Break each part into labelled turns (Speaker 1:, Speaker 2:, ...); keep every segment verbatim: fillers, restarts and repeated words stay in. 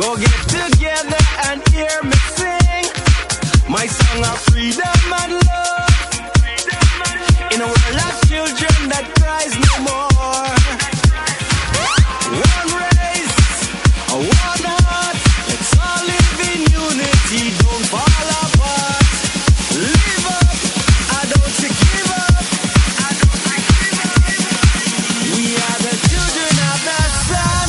Speaker 1: Go get together and hear me sing my song of freedom and love. In a world of children that cries no more. One race, a one heart. Let's all live in unity. Don't fall apart. Live up, I don't give up. I don't give up. We are the children of the sun.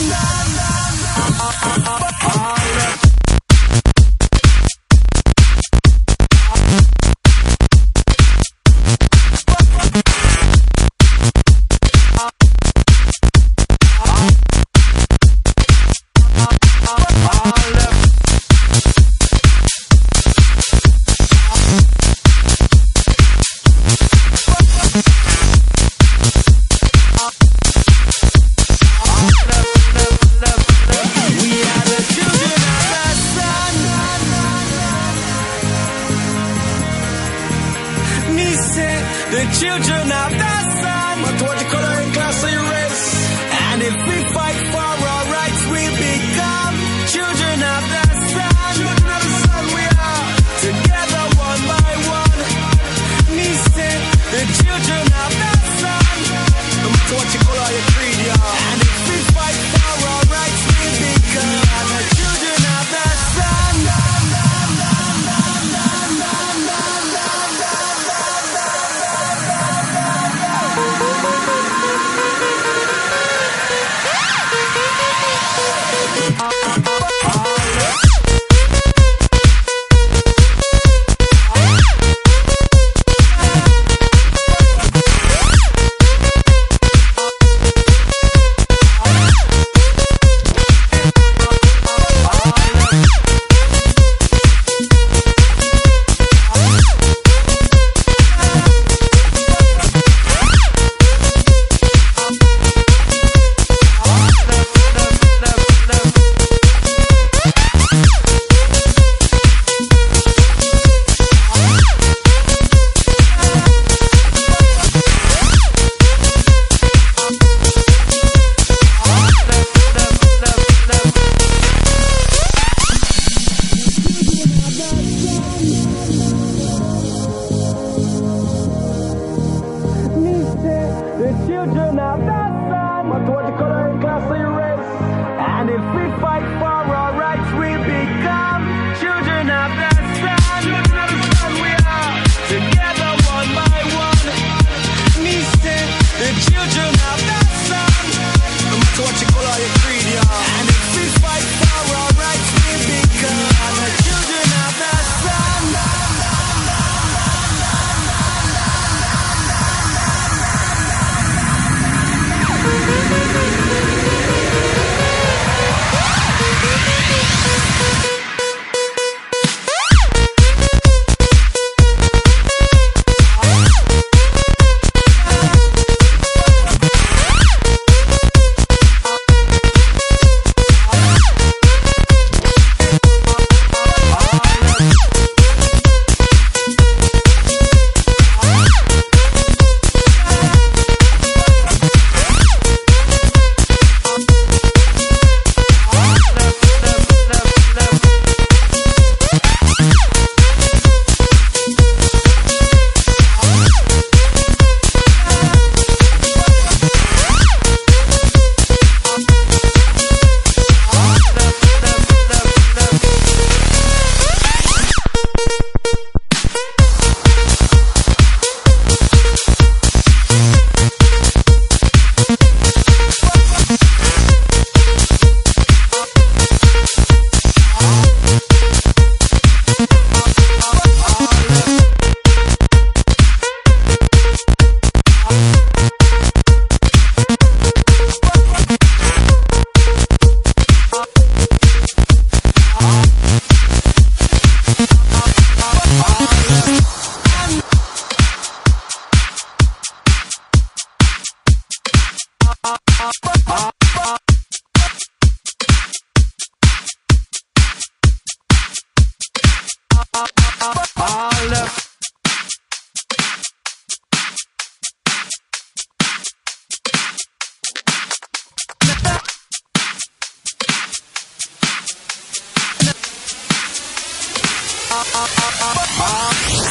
Speaker 1: Children of the sun. But what you color in class of your race. And if we fight for our rights, we become children of the sun. Children of the sun we are. Together one by one. Me say the children of the sun. No matter what you color your creed, yeah. And if we fight for our rights, we become the children of the sun. ah, ah, ah, ah.